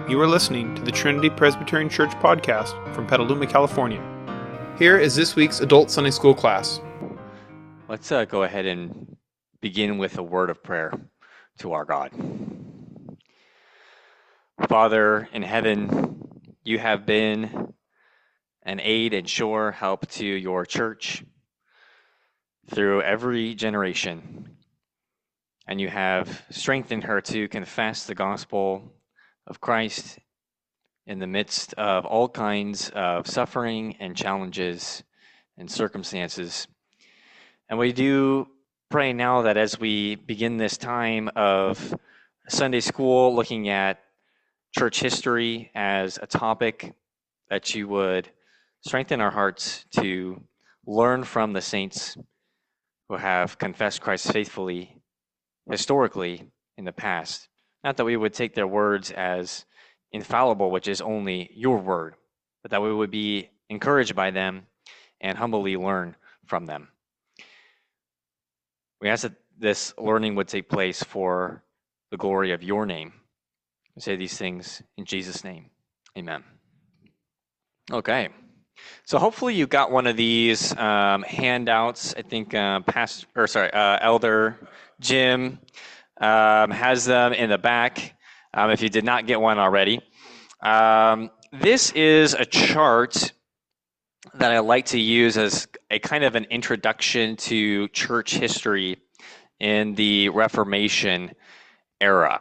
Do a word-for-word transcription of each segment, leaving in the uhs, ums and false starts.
You are listening to the Trinity Presbyterian Church podcast from Petaluma, California. Here is this week's Adult Sunday School class. Let's uh, go ahead and begin with a word of prayer to our God. Father in heaven, you have been an aid and sure help to your church through every generation, and you have strengthened her to confess the gospel of Christ in the midst of all kinds of suffering and challenges and circumstances. And we do pray now that as we begin this time of Sunday school, looking at church history as a topic, that you would strengthen our hearts to learn from the saints who have confessed Christ faithfully, historically, in the past. Not that we would take their words as infallible, which is only your word, but that we would be encouraged by them and humbly learn from them. We ask that this learning would take place for the glory of your name. We say these things in Jesus' name. Amen. Okay. So hopefully you got one of these um, handouts. I think uh, past, or sorry, uh, Elder Jim um, has them in the back. Um, if you did not get one already. Um, this is a chart that I like to use as a kind of an introduction to church history in the Reformation era.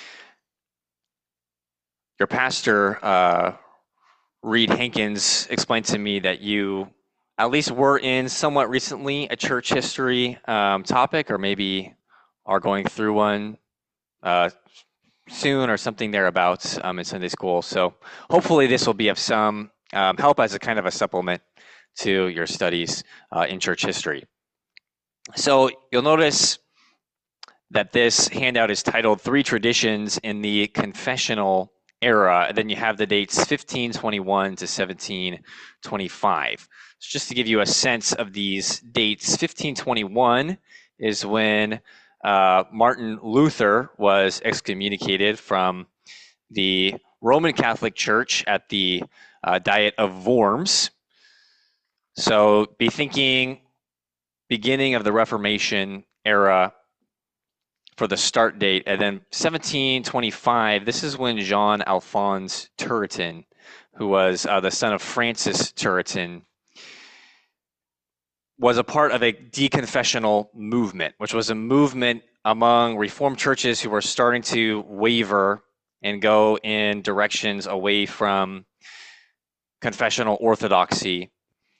Your pastor, uh, Reed Hankins, explained to me that you at least were in somewhat recently a church history um, topic, or maybe are going through one uh, soon or something thereabouts um, in Sunday school. So hopefully this will be of some um, help as a kind of a supplement to your studies uh, in church history. So you'll notice that this handout is titled Three Traditions in the Confessional Era, and then you have the dates fifteen twenty-one to seventeen twenty-five. So just to give you a sense of these dates, fifteen twenty-one is when uh, Martin Luther was excommunicated from the Roman Catholic Church at the uh, Diet of Worms. So be thinking beginning of the Reformation era for the start date. And then seventeen twenty-five, this is when Jean Alphonse Turretin, who was uh, the son of Francis Turretin, was a part of a deconfessional movement, which was a movement among Reformed churches who were starting to waver and go in directions away from confessional orthodoxy.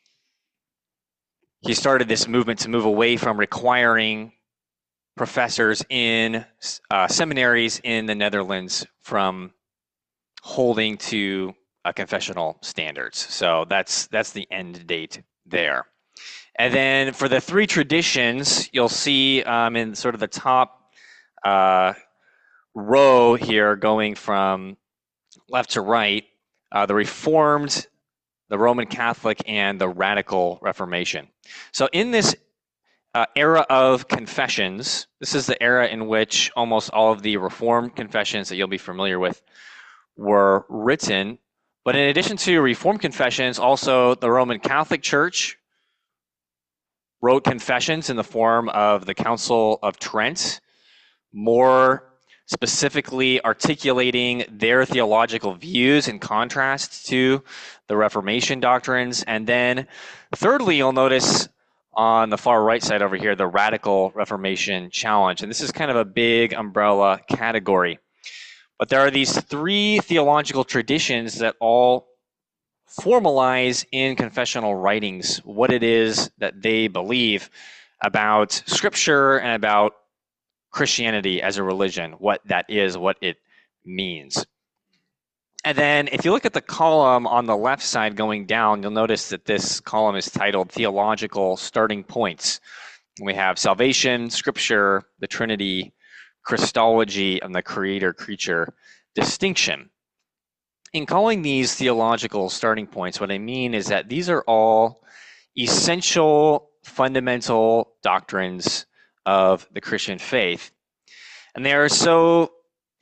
He started this movement to move away from requiring professors in uh, seminaries in the Netherlands from holding to uh, confessional standards. So that's that's the end date there. And then for the three traditions, you'll see um, in sort of the top uh, row here, going from left to right, uh, the Reformed, the Roman Catholic, and the Radical Reformation. So in this uh, era of confessions, this is the era in which almost all of the Reformed confessions that you'll be familiar with were written. But in addition to Reformed confessions, also the Roman Catholic Church wrote confessions in the form of the Council of Trent, more specifically articulating their theological views in contrast to the Reformation doctrines. And then thirdly, you'll notice on the far right side over here, the Radical Reformation Challenge. And this is kind of a big umbrella category. But there are these three theological traditions that all formalize in confessional writings what it is that they believe about Scripture and about Christianity as a religion, what that is, what it means. And then if you look at the column on the left side going down, you'll notice that this column is titled Theological Starting Points. We have salvation, Scripture, the Trinity, Christology, and the Creator-Creature distinction. In calling these theological starting points, what I mean is that these are all essential, fundamental doctrines of the Christian faith. And they are so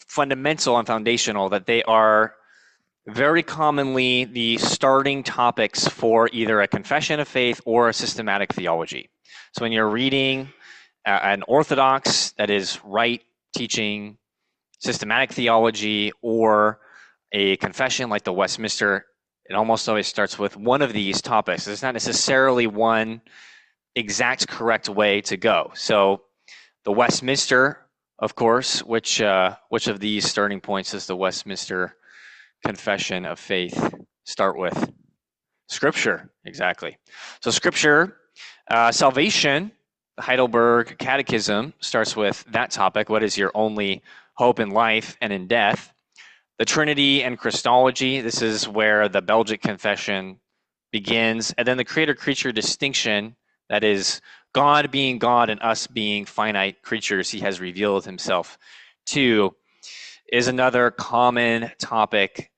fundamental and foundational that they are very commonly the starting topics for either a confession of faith or a systematic theology. So when you're reading uh, an orthodox, that is right teaching systematic theology, or a confession like the Westminster, it almost always starts with one of these topics. There's not necessarily one exact correct way to go. So the Westminster, of course, which uh, which of these starting points does the Westminster Confession of Faith start with? Scripture, exactly. So Scripture, uh, salvation, the Heidelberg Catechism starts with that topic. What is your only hope in life and in death? The Trinity and Christology, this is where the Belgic Confession begins. And then the creator-creature distinction, that is God being God and us being finite creatures he has revealed himself to, is another common topic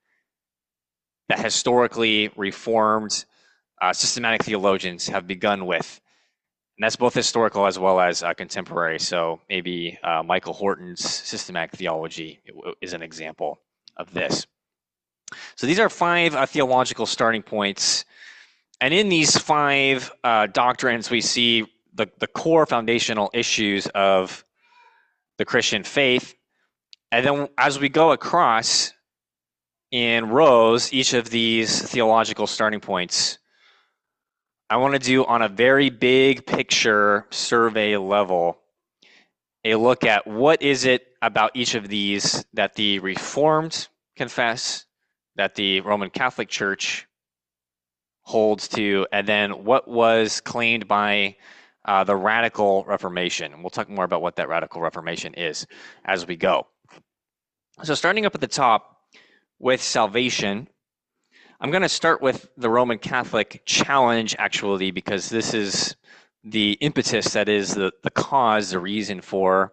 that historically Reformed uh, systematic theologians have begun with. And that's both historical as well as uh, contemporary. So maybe uh, Michael Horton's systematic theology is an example of this. So these are five uh, theological starting points. And in these five uh, doctrines, we see the, the core foundational issues of the Christian faith. And then as we go across in rows, each of these theological starting points, I want to do on a very big picture survey level, a look at what is it about each of these that the Reformed confess, that the Roman Catholic Church holds to, and then what was claimed by uh, the Radical Reformation. And we'll talk more about what that Radical Reformation is as we go. So starting up at the top with salvation, I'm going to start with the Roman Catholic challenge, actually, because this is the impetus, that is the, the cause, the reason for,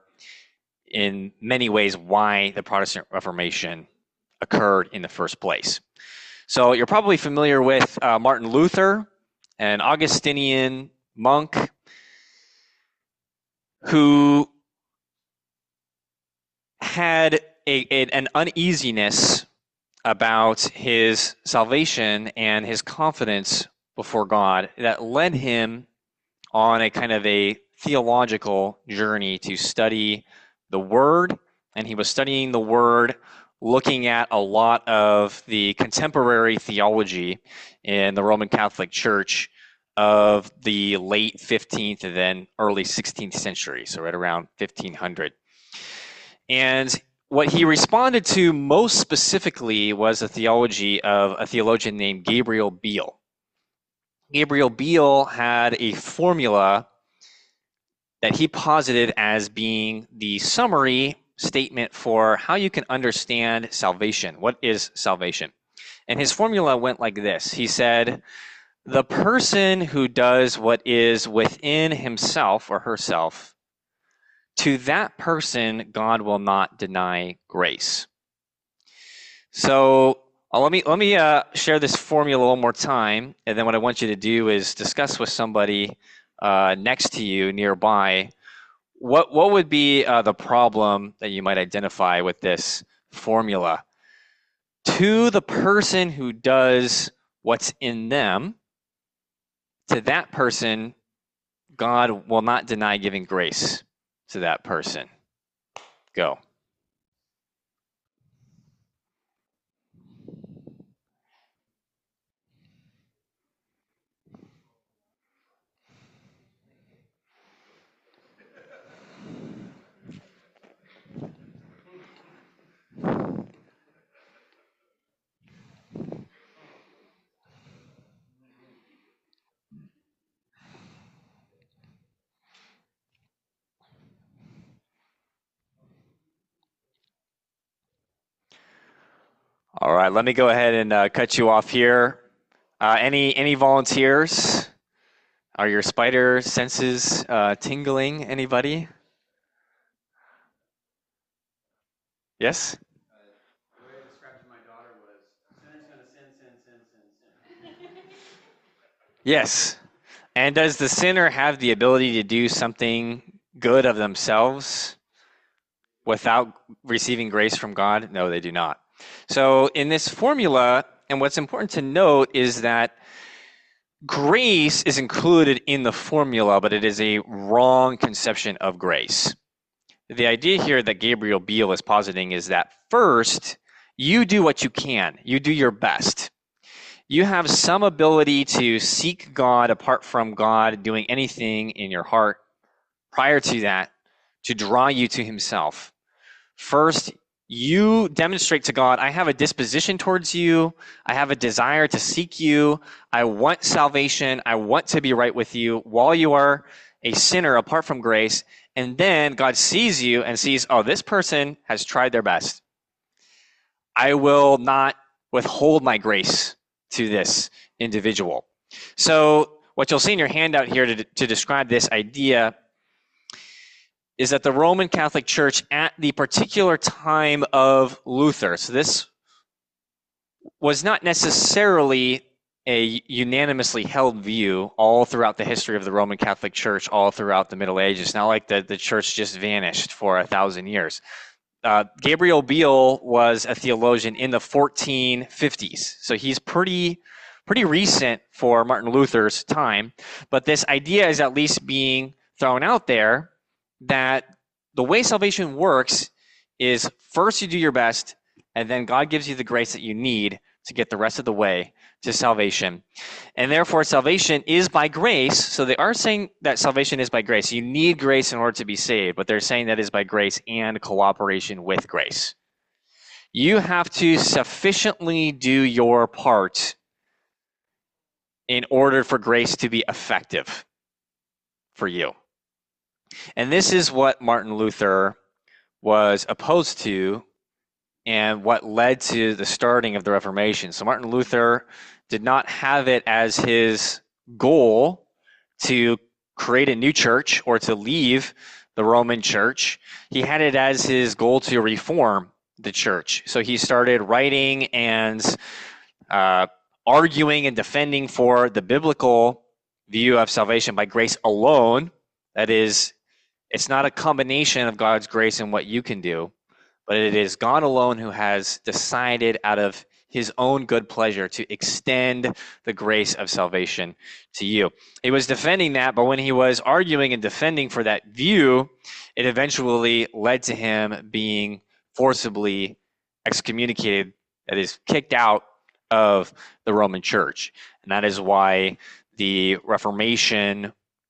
in many ways, why the Protestant Reformation occurred in the first place. So you're probably familiar with uh, Martin Luther, an Augustinian monk who had a, a, an uneasiness about his salvation and his confidence before God that led him on a kind of a theological journey to study the Word. And he was studying the Word, looking at a lot of the contemporary theology in the Roman Catholic Church of the late fifteenth and then early sixteenth century, so right around fifteen hundred. And what he responded to most specifically was a theology of a theologian named Gabriel Biel. Gabriel Biel had a formula that he posited as being the summary statement for how you can understand salvation. What is salvation? And his formula went like this. He said, the person who does what is within himself or herself, to that person, God will not deny grace. So uh, let me let me uh, share this formula one more time, and then what I want you to do is discuss with somebody uh, next to you nearby what what would be uh, the problem that you might identify with this formula. To the person who does what's in them, to that person, God will not deny giving grace to that person. Go. All right, let me go ahead and uh, cut you off here. Uh, any any volunteers? Are your spider senses uh, tingling? Anybody? Yes? Uh, the way I described to my daughter was, sinner's going to sin, sin, sin, sin, sin. Yes. And does the sinner have the ability to do something good of themselves? without receiving grace from God? No, they do not. So in this formula, and what's important to note is that grace is included in the formula, but it is a wrong conception of grace. The idea here that Gabriel Beale is positing is that first, you do what you can. You do your best. You have some ability to seek God apart from God doing anything in your heart prior to that to draw you to himself. First, you demonstrate to God, I have a disposition towards you. I have a desire to seek you. I want salvation. I want to be right with you while you are a sinner apart from grace. And then God sees you and sees, oh, this person has tried their best. I will not withhold my grace to this individual. So what you'll see in your handout here to, to describe this idea is that the Roman Catholic Church at the particular time of Luther, so this was not necessarily a unanimously held view all throughout the history of the Roman Catholic Church, all throughout the Middle Ages. It's not like the, the church just vanished for a thousand years. Uh, Gabriel Beale was a theologian in the fourteen fifties, so he's pretty pretty recent for Martin Luther's time, but this idea is at least being thrown out there that the way salvation works is first you do your best, and then God gives you the grace that you need to get the rest of the way to salvation. And therefore, salvation is by grace. So they are saying that salvation is by grace. You need grace in order to be saved, but they're saying that is by grace and cooperation with grace. You have to sufficiently do your part in order for grace to be effective for you. And this is what Martin Luther was opposed to and what led to the starting of the Reformation. So Martin Luther did not have it as his goal to create a new church or to leave the Roman church. He had it as his goal to reform the church. So he started writing and uh, arguing and defending for the biblical view of salvation by grace alone. That is, it's not a combination of God's grace and what you can do, but it is God alone who has decided out of his own good pleasure to extend the grace of salvation to you. He was defending that, but when he was arguing and defending for that view, it eventually led to him being forcibly excommunicated, that is, kicked out of the Roman Church. And that is why the Reformation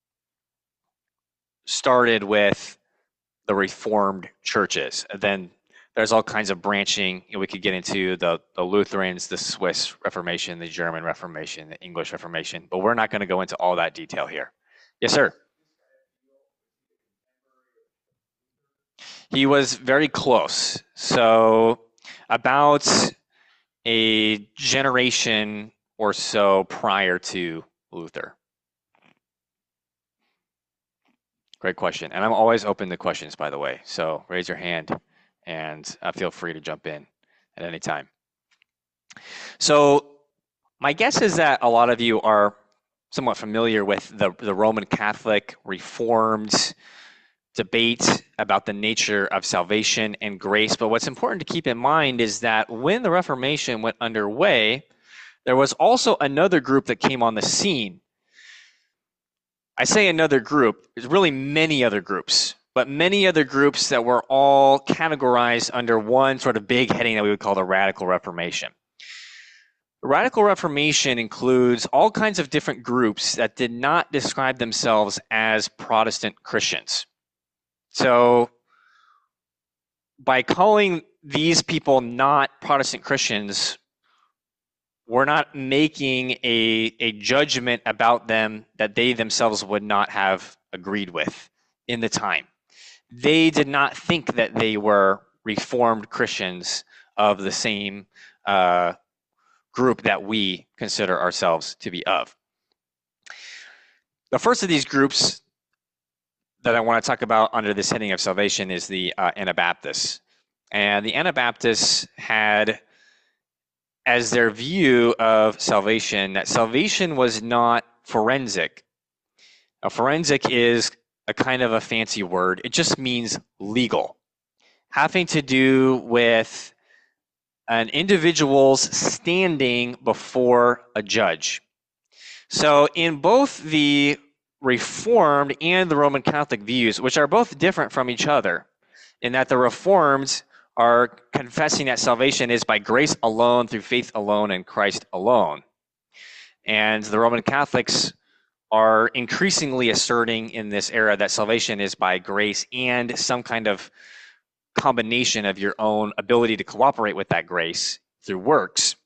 started with the Reformed churches. And then there's all kinds of branching. You know, we could get into the, the Lutherans, the Swiss Reformation, the German Reformation, the English Reformation, but we're not going to go into all that detail here. Yes, sir. He was very close. So about a generation or so prior to Luther. Great question. And I'm always open to questions, by the way. So raise your hand and uh, feel free to jump in at any time. So my guess is that a lot of you are somewhat familiar with the, the Roman Catholic Reformed debate about the nature of salvation and grace. But what's important to keep in mind is that when the Reformation went underway, there was also another group that came on the scene. I say another group, there's really many other groups, but many other groups that were all categorized under one sort of big heading that we would call the Radical Reformation. The Radical Reformation includes all kinds of different groups that did not describe themselves as Protestant Christians. So by calling these people not Protestant Christians, we're not making a, a judgment about them that they themselves would not have agreed with in the time. They did not think that they were Reformed Christians of the same uh, group that we consider ourselves to be of. The first of these groups that I want to talk about under this heading of salvation is the uh, Anabaptists. And the Anabaptists had as their view of salvation that salvation was not forensic. Now, forensic is a kind of a fancy word. It just means legal. having to do with an individual's standing before a judge. So in both the Reformed and the Roman Catholic views, which are both different from each other, in that the Reformed are confessing that salvation is by grace alone, through faith alone, and Christ alone. And the Roman Catholics are increasingly asserting in this era that salvation is by grace and some kind of combination of your own ability to cooperate with that grace through works.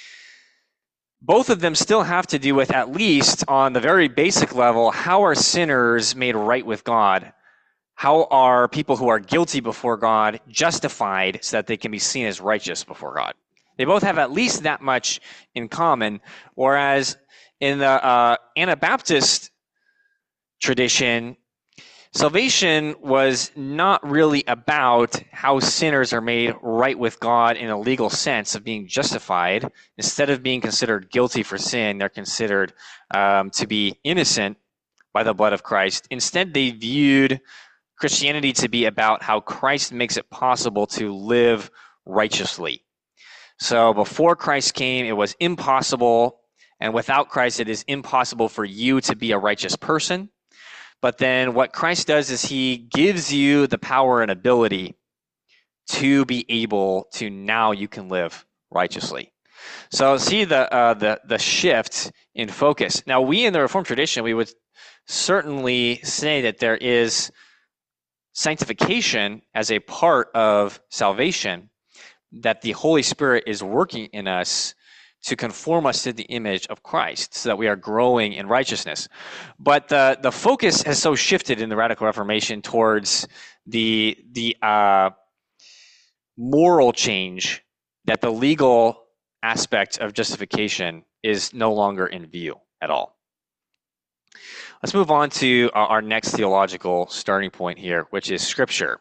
Both of them still have to do with, at least on the very basic level, how are sinners made right with God? How are people who are guilty before God justified so that they can be seen as righteous before God? They both have at least that much in common, whereas in the uh, Anabaptist tradition, salvation was not really about how sinners are made right with God in a legal sense of being justified. Instead of being considered guilty for sin, they're considered um, to be innocent by the blood of Christ. Instead, they viewed Christianity to be about how Christ makes it possible to live righteously. So before Christ came, it was impossible, and without Christ, it is impossible for you to be a righteous person. But then what Christ does is he gives you the power and ability to be able to, now you can live righteously. So see the uh, the the shift in focus. Now, we in the Reformed tradition, we would certainly say that there is sanctification as a part of salvation, that the Holy Spirit is working in us to conform us to the image of Christ so that we are growing in righteousness. But the, the focus has so shifted in the Radical Reformation towards the, the uh, moral change that the legal aspect of justification is no longer in view at all. Let's move on to our next theological starting point here, which is Scripture.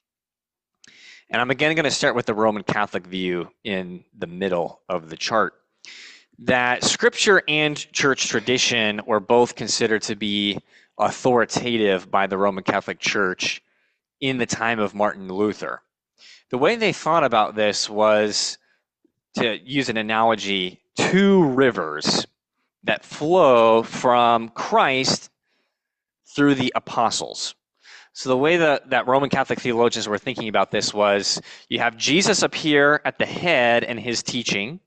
And I'm again going to start with the Roman Catholic view in the middle of the chart, that Scripture and church tradition were both considered to be authoritative by the Roman Catholic Church in the time of Martin Luther. The way they thought about this was, to use an analogy, two rivers that flow from Christ through the apostles. So the way that, that Roman Catholic theologians were thinking about this was, you have Jesus up here at the head and his teaching,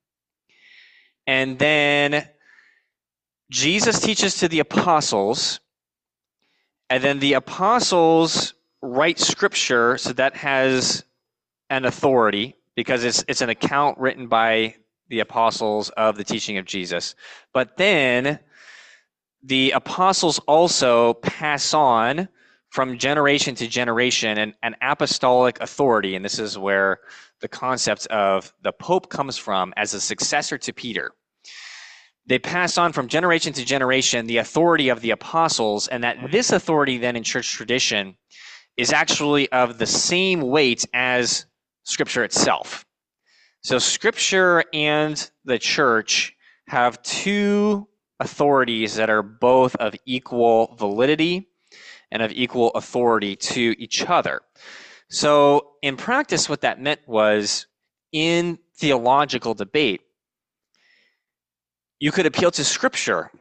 and then Jesus teaches to the apostles, and then the apostles write Scripture, so that has an authority because it's it's an account written by the apostles of the teaching of Jesus. But then the apostles also pass on from generation to generation an, an apostolic authority, and this is where the concept of the Pope comes from as a successor to Peter. They pass on from generation to generation the authority of the apostles, and that this authority then in church tradition is actually of the same weight as Scripture itself. So Scripture and the church have two authorities that are both of equal validity and of equal authority to each other. So in practice, what that meant was, in theological debate, you could appeal to Scripture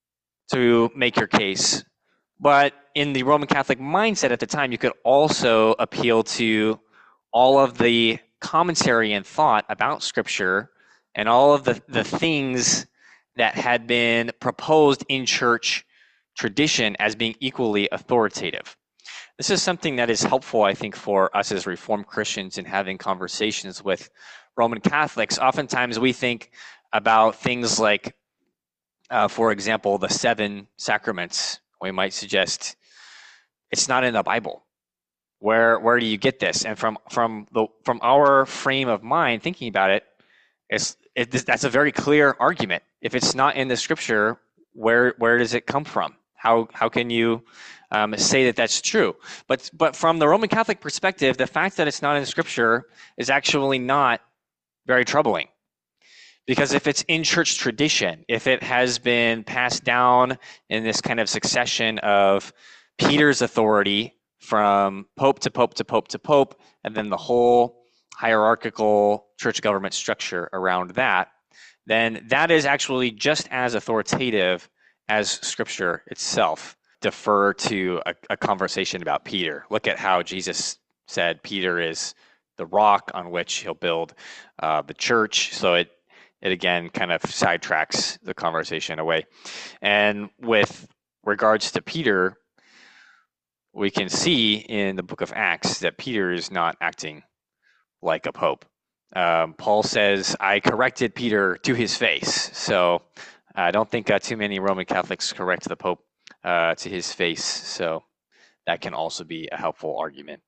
to make your case, but in the Roman Catholic mindset at the time, you could also appeal to all of the commentary and thought about Scripture and all of the, the things that had been proposed in church tradition as being equally authoritative. This is something that is helpful, I think, for us as Reformed Christians in having conversations with Roman Catholics. Oftentimes we think about things like, uh, for example, the seven sacraments. We might suggest it's not in the Bible. Where where do you get this? And from from the from our frame of mind, thinking about it, it's it, that's a very clear argument. If it's not in the Scripture, where where does it come from? How how can you um, say that that's true? But but from the Roman Catholic perspective, the fact that it's not in the Scripture is actually not very troubling, because if it's in church tradition, if it has been passed down in this kind of succession of Peter's authority from pope to pope to pope to pope, and then the whole hierarchical church government structure around that, then that is actually just as authoritative as Scripture itself. Defer to a, a conversation about Peter. Look at how Jesus said Peter is the rock on which he'll build uh, the church. So it it again kind of sidetracks the conversation away. And with regards to Peter, we can see in the book of Acts that Peter is not acting like a pope. Um, Paul says, I corrected Peter to his face. So I don't think uh, too many Roman Catholics correct the pope uh, to his face. So that can also be a helpful argument.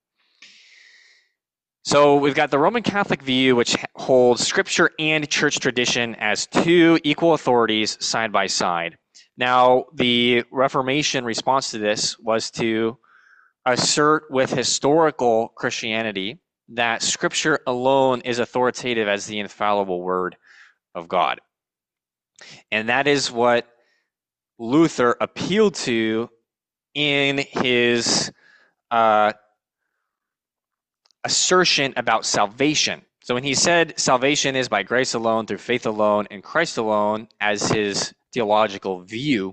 So we've got the Roman Catholic view, which holds Scripture and church tradition as two equal authorities side by side. Now, the Reformation response to this was to assert with historical Christianity that Scripture alone is authoritative as the infallible word of God. And that is what Luther appealed to in his uh, assertion about salvation. So when he said salvation is by grace alone, through faith alone, in Christ alone, as his theological view,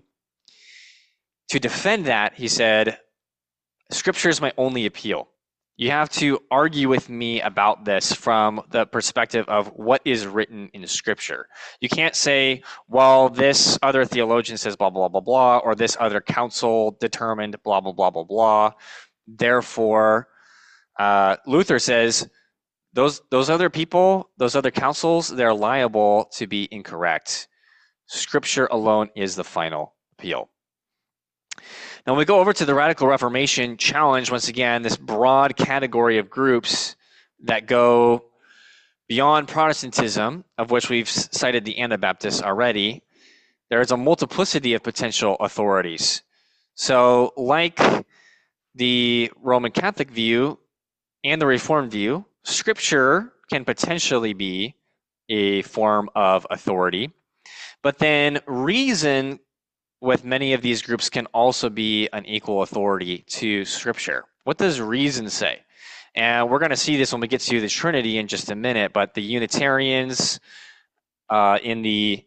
to defend that, he said, Scripture is my only appeal. You have to argue with me about this from the perspective of what is written in Scripture. You can't say, well, this other theologian says blah, blah, blah, blah, or this other council determined blah, blah, blah, blah, blah. Therefore, uh, Luther says, those, those other people, those other councils, they're liable to be incorrect. Scripture alone is the final appeal. Now, when we go over to the Radical Reformation, challenge, once again, this broad category of groups that go beyond Protestantism, of which we've cited the Anabaptists already. There is a multiplicity of potential authorities. So, like the Roman Catholic view and the Reformed view, Scripture can potentially be a form of authority. But then reason with many of these groups can also be an equal authority to Scripture. What does reason say? And we're going to see this when we get to the Trinity in just a minute, but the Unitarians uh, in the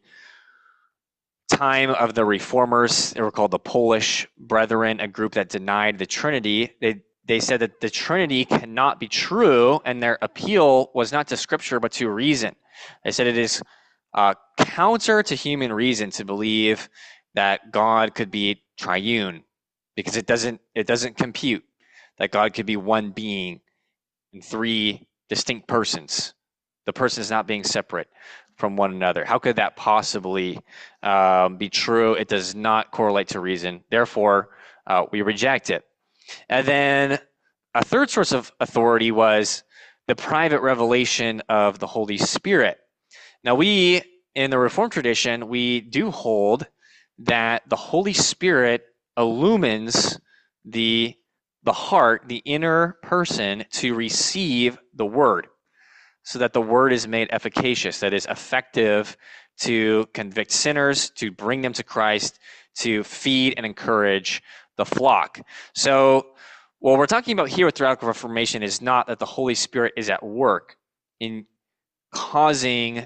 time of the Reformers, they were called the Polish Brethren, a group that denied the Trinity. They, they said that the Trinity cannot be true, and their appeal was not to Scripture, but to reason. They said it is uh, counter to human reason to believe that God could be triune, because it doesn't it doesn't compute that God could be one being in three distinct persons. The person is not being separate from one another. How could that possibly um, be true? It does not correlate to reason. Therefore, uh, we reject it. And then a third source of authority was the private revelation of the Holy Spirit. Now, we in the Reformed tradition, we do hold that the Holy Spirit illumines the, the heart, the inner person, to receive the Word, so that the Word is made efficacious, that is effective to convict sinners, to bring them to Christ, to feed and encourage the flock. So what we're talking about here with the Radical Reformation is not that the Holy Spirit is at work in causing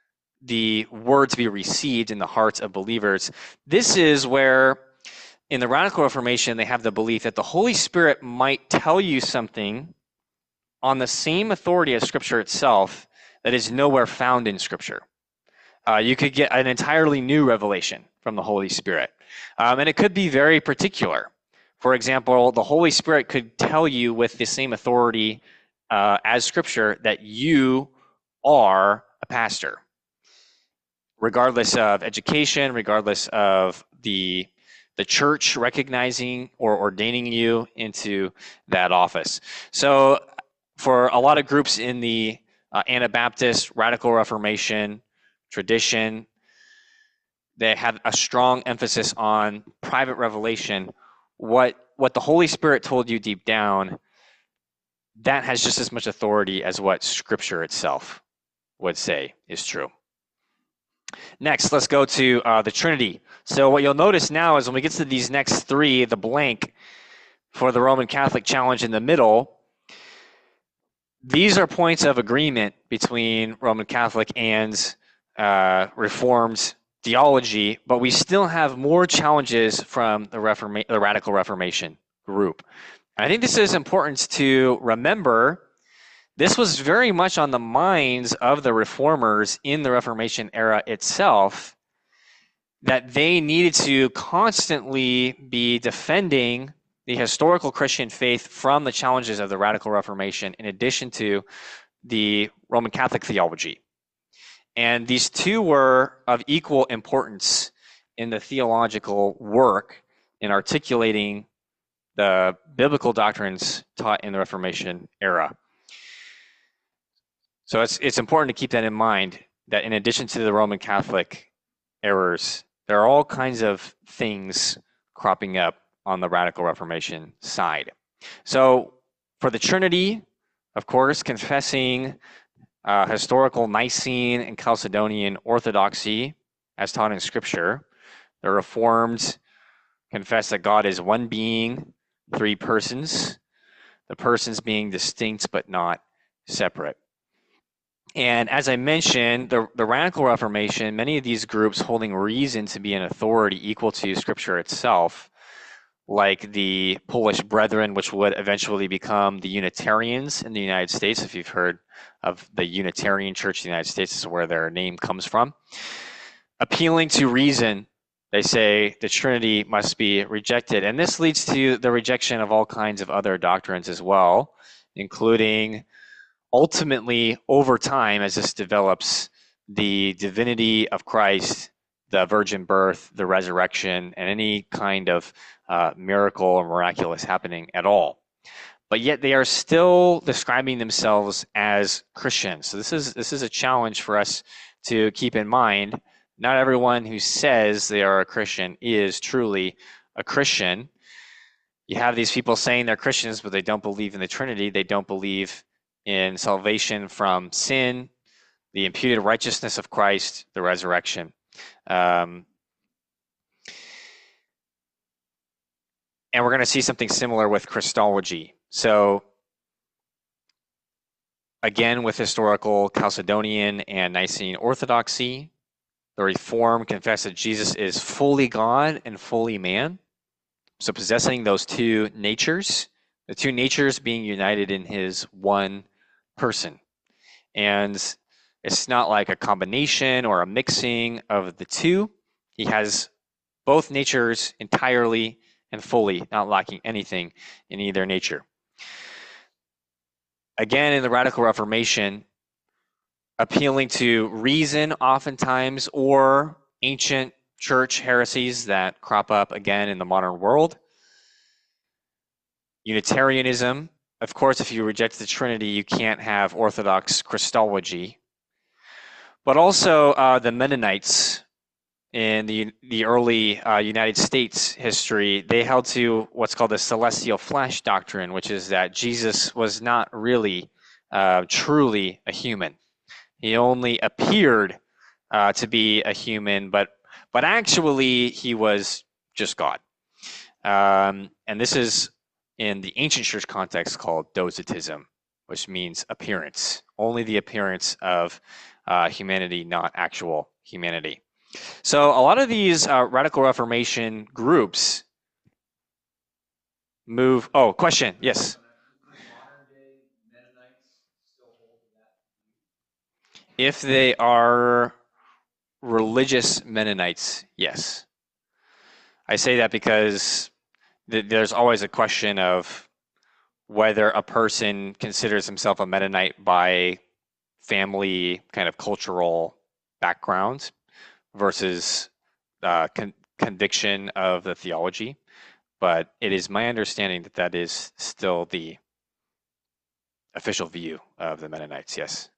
the word to be received in the hearts of believers. This is where in the Radical Reformation they have the belief that the Holy Spirit might tell you something on the same authority as Scripture itself that is nowhere found in Scripture. Uh, you could get an entirely new revelation from the Holy Spirit. Um, and it could be very particular. For example, the Holy Spirit could tell you with the same authority uh, as Scripture that you are a pastor, regardless of education, regardless of the the church recognizing or ordaining you into that office. So for a lot of groups in the uh, Anabaptist, Radical Reformation tradition, they had a strong emphasis on private revelation. What, what the Holy Spirit told you deep down, that has just as much authority as what Scripture itself would say is true. Next, let's go to uh, the Trinity. So what you'll notice now is when we get to these next three, the blank, for the Roman Catholic challenge in the middle, these are points of agreement between Roman Catholic and uh, Reformed theology, but we still have more challenges from the, Reforma- the Radical Reformation group. And I think this is important to remember. This was very much on the minds of the reformers in the Reformation era itself, that they needed to constantly be defending the historical Christian faith from the challenges of the Radical Reformation, in addition to the Roman Catholic theology. And these two were of equal importance in the theological work in articulating the biblical doctrines taught in the Reformation era. So it's it's important to keep that in mind, that in addition to the Roman Catholic errors, there are all kinds of things cropping up on the Radical Reformation side. So for the Trinity, of course, confessing uh, historical Nicene and Chalcedonian orthodoxy as taught in Scripture. The Reformed confess that God is one being, three persons, the persons being distinct but not separate. And as I mentioned, the, the Radical Reformation, many of these groups holding reason to be an authority equal to Scripture itself, like the Polish Brethren, which would eventually become the Unitarians in the United States. If you've heard of the Unitarian Church in the United States, this is where their name comes from. Appealing to reason, they say the Trinity must be rejected. And this leads to the rejection of all kinds of other doctrines as well, including ultimately, over time, as this develops, the divinity of Christ, the virgin birth, the resurrection, and any kind of uh, miracle or miraculous happening at all. But yet they are still describing themselves as Christians. So this is this is a challenge for us to keep in mind. Not everyone who says they are a Christian is truly a Christian. You have these people saying they're Christians, but they don't believe in the Trinity. They don't believe in salvation from sin, the imputed righteousness of Christ, the resurrection. Um, and we're going to see something similar with Christology. So again, with historical Chalcedonian and Nicene orthodoxy, the Reformed confess that Jesus is fully God and fully man. So possessing those two natures, the two natures being united in his one person. And it's not like a combination or a mixing of the two. He has both natures entirely and fully, not lacking anything in either nature. Again, in the Radical Reformation, appealing to reason oftentimes, or ancient church heresies that crop up again in the modern world. Unitarianism. Of course, if you reject the Trinity, you can't have Orthodox Christology. But also uh, the Mennonites in the the early uh, United States history, they held to what's called the celestial flesh doctrine, which is that Jesus was not really uh, truly a human. He only appeared uh, to be a human, but but actually he was just God. Um, and this is in the ancient church context called Docetism, which means appearance, only the appearance of uh, humanity, not actual humanity. So a lot of these uh, Radical Reformation groups move. Oh, question. Yes. If they are religious Mennonites, yes. I say that because th- there's always a question of whether a person considers himself a Mennonite by family kind of cultural background versus uh, con- conviction of the theology. But it is my understanding that that is still the official view of the Mennonites, yes.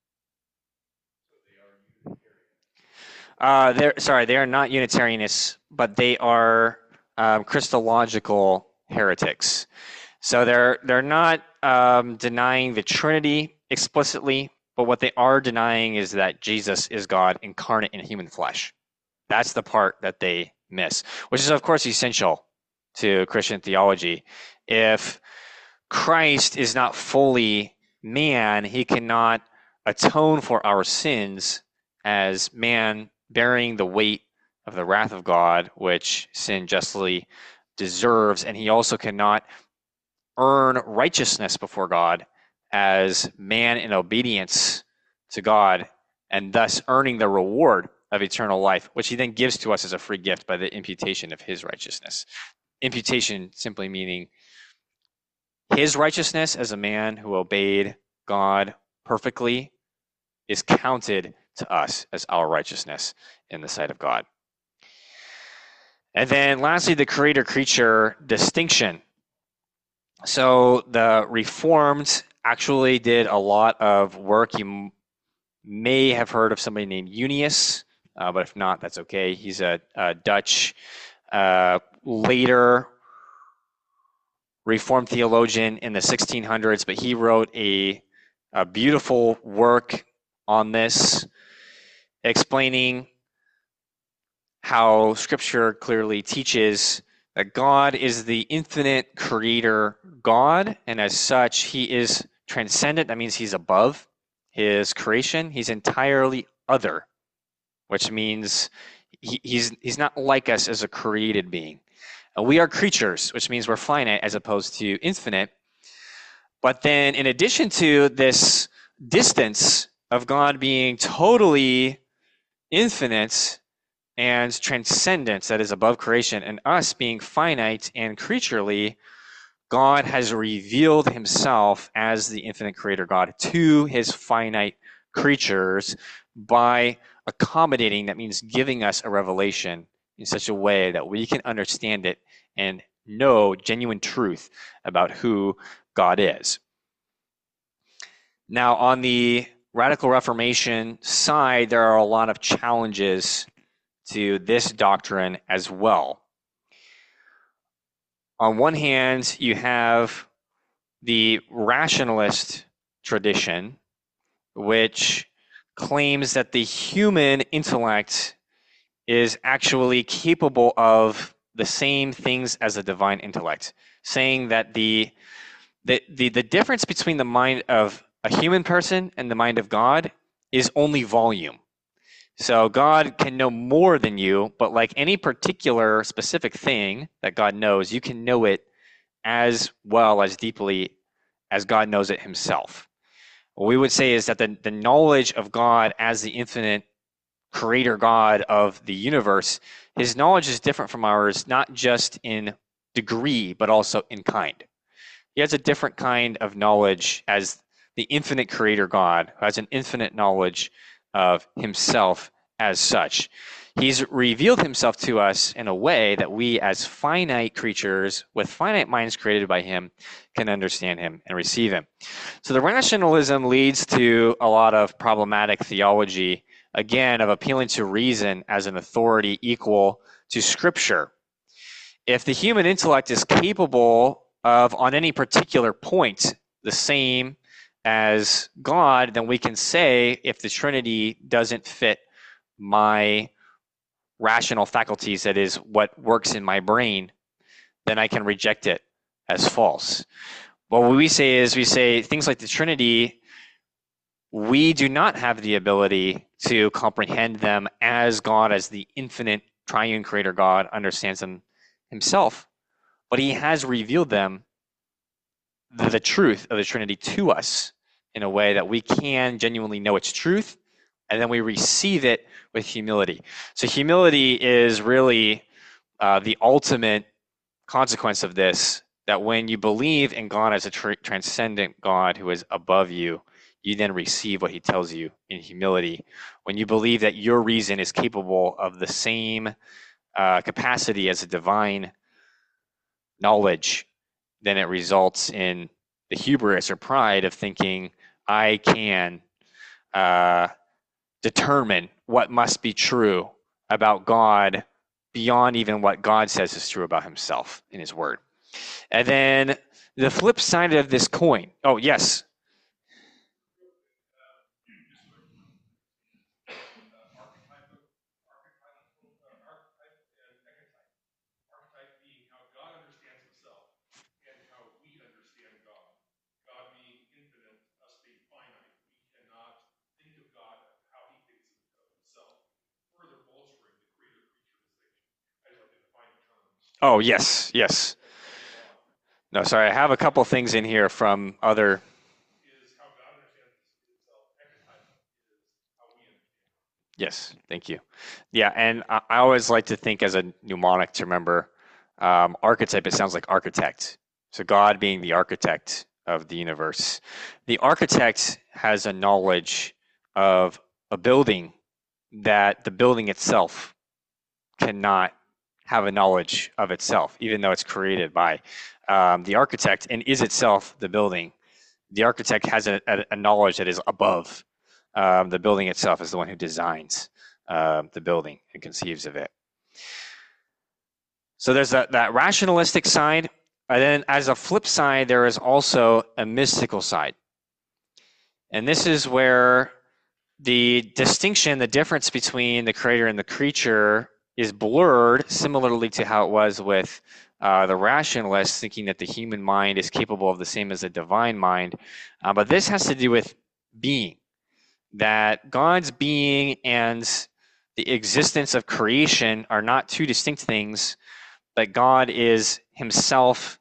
Uh, they're sorry, they are not Unitarianists, but they are um, Christological heretics. So they're they're not um, denying the Trinity explicitly, but what they are denying is that Jesus is God incarnate in human flesh. That's the part that they miss, which is of course essential to Christian theology. If Christ is not fully man, he cannot atone for our sins as man, bearing the weight of the wrath of God, which sin justly deserves, and he also cannot earn righteousness before God as man in obedience to God, and thus earning the reward of eternal life, which he then gives to us as a free gift by the imputation of his righteousness. Imputation simply meaning his righteousness as a man who obeyed God perfectly is counted to us as our righteousness in the sight of God. And then lastly, the creator-creature distinction. So the Reformed actually did a lot of work. You may have heard of somebody named Unius, uh, but if not, that's okay. He's a, a Dutch uh, later Reformed theologian in the sixteen hundreds, but he wrote a, a beautiful work on this, explaining how Scripture clearly teaches that God is the infinite creator God, and as such, he is transcendent. That means he's above his creation. He's entirely other, which means he, he's, he's not like us as a created being. And we are creatures, which means we're finite as opposed to infinite. But then in addition to this distance of God being totally infinite and transcendence that is above creation, and us being finite and creaturely, God has revealed himself as the infinite creator God to his finite creatures by accommodating, that means giving us a revelation in such a way that we can understand it and know genuine truth about who God is. Now, on the Radical Reformation side, there are a lot of challenges to this doctrine as well. On one hand, you have the rationalist tradition, which claims that the human intellect is actually capable of the same things as the divine intellect, saying that the the the, the difference between the mind of a human person and the mind of God is only volume. So God can know more than you, but like any particular specific thing that God knows, you can know it as well, as deeply as God knows it himself. What we would say is that the, the knowledge of God as the infinite creator God of the universe, his knowledge is different from ours, not just in degree, but also in kind. He has a different kind of knowledge as the infinite creator God, who has an infinite knowledge of himself as such. He's revealed himself to us in a way that we, as finite creatures with finite minds created by him, can understand him and receive him. So the rationalism leads to a lot of problematic theology, again, of appealing to reason as an authority equal to Scripture. If the human intellect is capable of, on any particular point, the same as God, then we can say, if the Trinity doesn't fit my rational faculties, that is what works in my brain, then I can reject it as false. But what we say is, we say things like the Trinity, we do not have the ability to comprehend them as God, as the infinite triune creator God, understands them himself. But he has revealed them, the, the truth of the Trinity, to us in a way that we can genuinely know its truth, and then we receive it with humility. So humility is really uh, the ultimate consequence of this, that when you believe in God as a tr- transcendent God who is above you, you then receive what he tells you in humility. When you believe that your reason is capable of the same uh, capacity as a divine knowledge, then it results in the hubris or pride of thinking, I can uh, determine what must be true about God beyond even what God says is true about himself in his word. And then the flip side of this coin. Oh, yes. Oh, yes, yes. No, sorry, I have a couple things in here from other. Yes, thank you. Yeah, and I, I always like to think as a mnemonic to remember um, archetype, it sounds like architect. So God being the architect of the universe. The architect has a knowledge of a building that the building itself cannot have a knowledge of itself, even though it's created by um, the architect and is itself the building. The architect has a, a, a knowledge that is above um, the building itself, is the one who designs uh, the building and conceives of it. So there's that, that rationalistic side. And then as a flip side, there is also a mystical side. And this is where the distinction, the difference between the creator and the creature is blurred, similarly to how it was with uh, the rationalists, thinking that the human mind is capable of the same as the divine mind. Uh, but this has to do with being, that God's being and the existence of creation are not two distinct things, but God is himself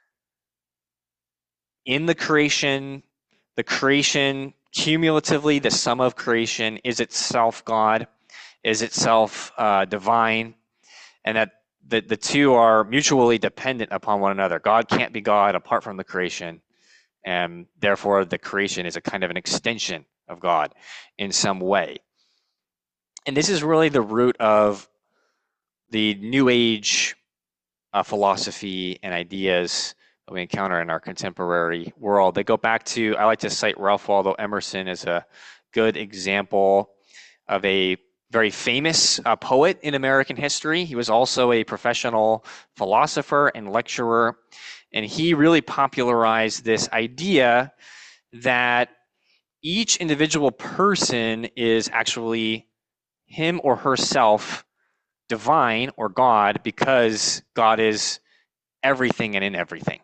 in the creation, the creation cumulatively, the sum of creation is itself God, is itself uh, divine, and that the, the two are mutually dependent upon one another. God can't be God apart from the creation, and therefore the creation is a kind of an extension of God in some way. And this is really the root of the New Age uh, philosophy and ideas that we encounter in our contemporary world. They go back to, I like to cite Ralph Waldo Emerson as a good example of a very famous uh, poet in American history. He was also a professional philosopher and lecturer, and he really popularized this idea that each individual person is actually him or herself divine or God, because God is everything and in everything.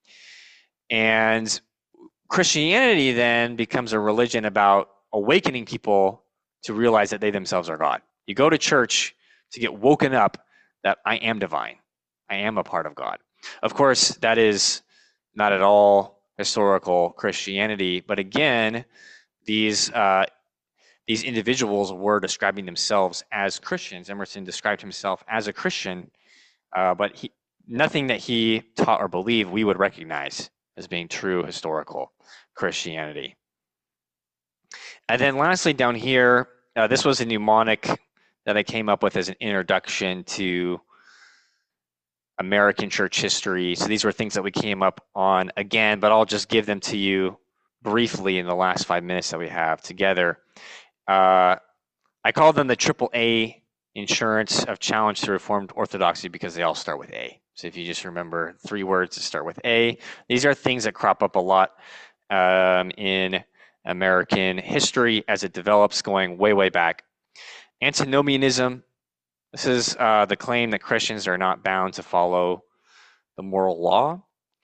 And Christianity then becomes a religion about awakening people to realize that they themselves are God. You go to church to get woken up that I am divine. I am a part of God. Of course, that is not at all historical Christianity, but again, these uh, these individuals were describing themselves as Christians. Emerson described himself as a Christian, uh, but he, nothing that he taught or believed we would recognize as being true historical Christianity. And then lastly, down here, uh, this was a mnemonic that I came up with as an introduction to American church history. So these were things that we came up on again, but I'll just give them to you briefly in the last five minutes that we have together. Uh, I call them the triple A insurance of challenge to Reformed Orthodoxy because they all start with A. So if you just remember three words that start with A, these are things that crop up a lot um, in American history as it develops, going way, way back. Antinomianism. This is uh, the claim that Christians are not bound to follow the moral law,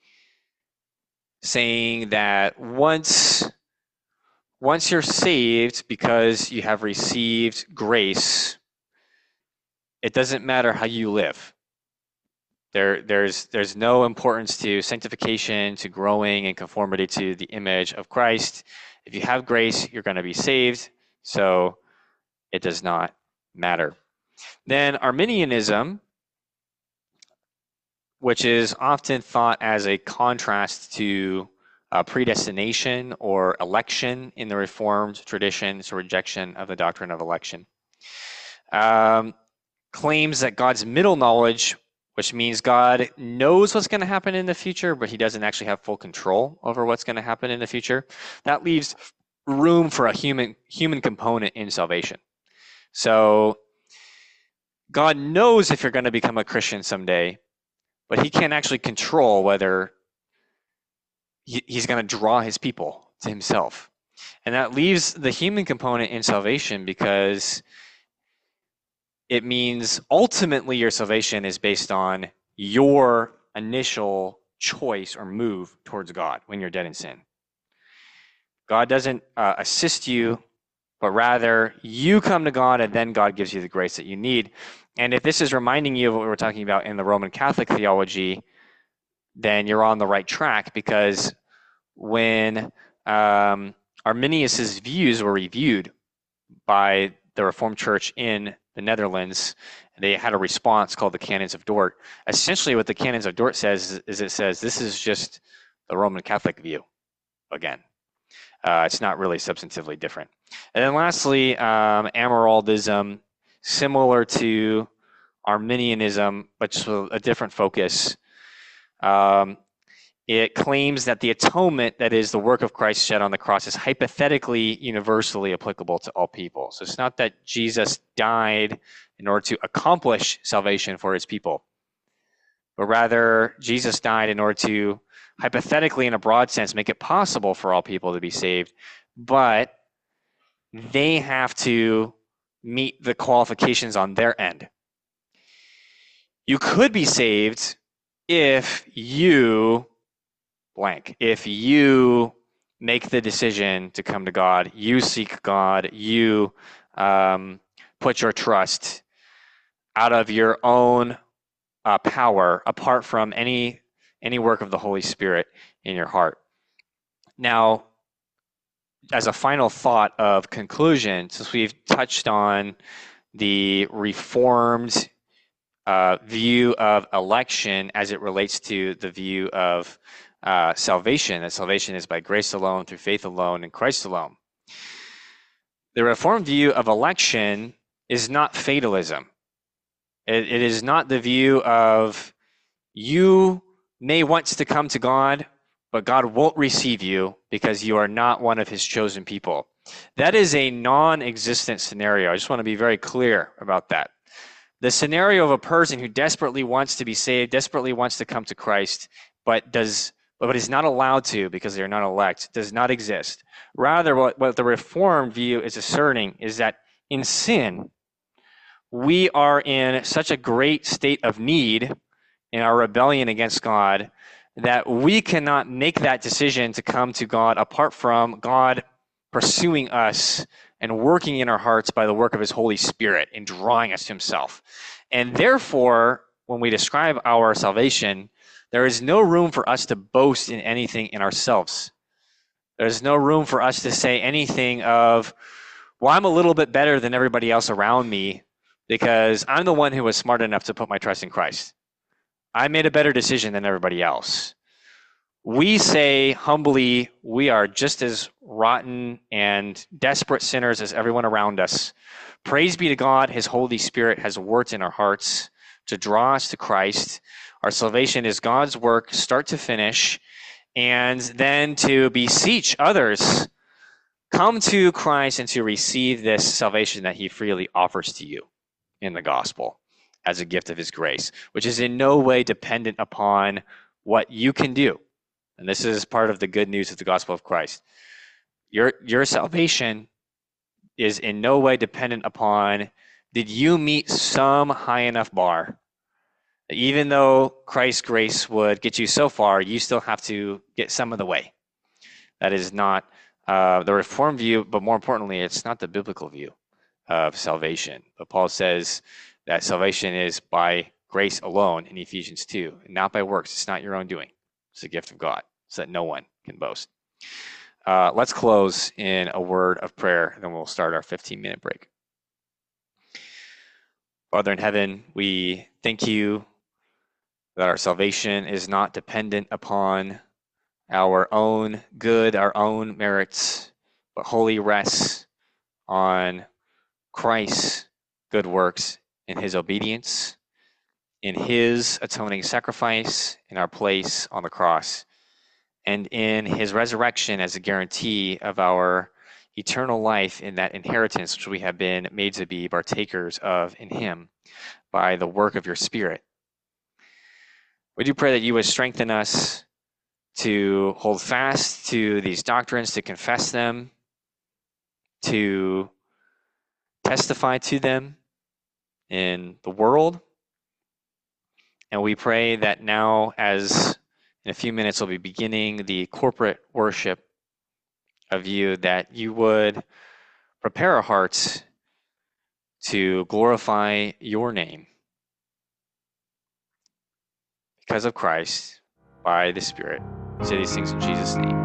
saying that once once you're saved because you have received grace, it doesn't matter how you live. There, there's, there's no importance to sanctification, to growing in conformity to the image of Christ. If you have grace, you're going to be saved, so it does not matter. Then Arminianism, which is often thought as a contrast to uh, predestination or election in the Reformed tradition, it's a rejection of the doctrine of election. Um, claims that God's middle knowledge, which means God knows what's going to happen in the future, but he doesn't actually have full control over what's going to happen in the future. That leaves room for a human human component in salvation. So God knows if you're going to become a Christian someday, but he can't actually control whether he, he's going to draw his people to himself. And that leaves the human component in salvation because it means ultimately your salvation is based on your initial choice or move towards God when you're dead in sin. God doesn't uh, assist you but rather you come to God and then God gives you the grace that you need. And if this is reminding you of what we were talking about in the Roman Catholic theology, then you're on the right track, because when um, Arminius's views were reviewed by the Reformed Church in the Netherlands, they had a response called the Canons of Dort. Essentially, what the Canons of Dort says is it says this is just the Roman Catholic view again. Uh, it's not really substantively different. And then lastly, um, Amaraldism, similar to Arminianism, but just with a different focus. Um, it claims that the atonement, that is the work of Christ shed on the cross, is hypothetically universally applicable to all people. So it's not that Jesus died in order to accomplish salvation for his people, but rather Jesus died in order to, hypothetically, in a broad sense, make it possible for all people to be saved, but they have to meet the qualifications on their end. You could be saved if you blank. If you make the decision to come to God, you seek God, you um, put your trust out of your own uh, power, apart from any any work of the Holy Spirit in your heart. Now, as a final thought of conclusion, since we've touched on the Reformed uh, view of election as it relates to the view of uh, salvation, that salvation is by grace alone, through faith alone, in Christ alone. The Reformed view of election is not fatalism. It, it is not the view of you may want to come to God, but God won't receive you because you are not one of his chosen people. That is a non-existent scenario. I just want to be very clear about that. The scenario of a person who desperately wants to be saved, desperately wants to come to Christ, but does but is not allowed to because they're not elect, does not exist. Rather, what, what the Reformed view is asserting is that in sin, we are in such a great state of need in our rebellion against God that we cannot make that decision to come to God apart from God pursuing us and working in our hearts by the work of his Holy Spirit and drawing us to himself. And therefore, when we describe our salvation, there is no room for us to boast in anything in ourselves. There's no room for us to say anything of, well, I'm a little bit better than everybody else around me because I'm the one who was smart enough to put my trust in Christ. I made a better decision than everybody else. We say humbly, we are just as rotten and desperate sinners as everyone around us. Praise be to God, his Holy Spirit has worked in our hearts to draw us to Christ. Our salvation is God's work, start to finish, and then to beseech others, come to Christ and to receive this salvation that he freely offers to you in the gospel as a gift of his grace, which is in no way dependent upon what you can do. And this is part of the good news of the gospel of Christ. Your, your salvation is in no way dependent upon, did you meet some high enough bar? Even though Christ's grace would get you so far, you still have to get some of the way. That is not uh, the Reformed view, but more importantly, it's not the biblical view of salvation. But Paul says that salvation is by grace alone in Ephesians two, and not by works. It's not your own doing. It's a gift of God, so that no one can boast. Uh, let's close in a word of prayer, and then we'll start our fifteen-minute break. Father in heaven, we thank you that our salvation is not dependent upon our own good, our own merits, but wholly rests on Christ's good works in his obedience, in his atoning sacrifice in our place on the cross, and in his resurrection as a guarantee of our eternal life in that inheritance which we have been made to be partakers of in him by the work of your Spirit. We do pray that you would strengthen us to hold fast to these doctrines, to confess them, to testify to them in the world. And we pray that now, as in a few minutes we'll be beginning the corporate worship of you, that you would prepare our hearts to glorify your name because of Christ by the Spirit. We say these things in Jesus' name.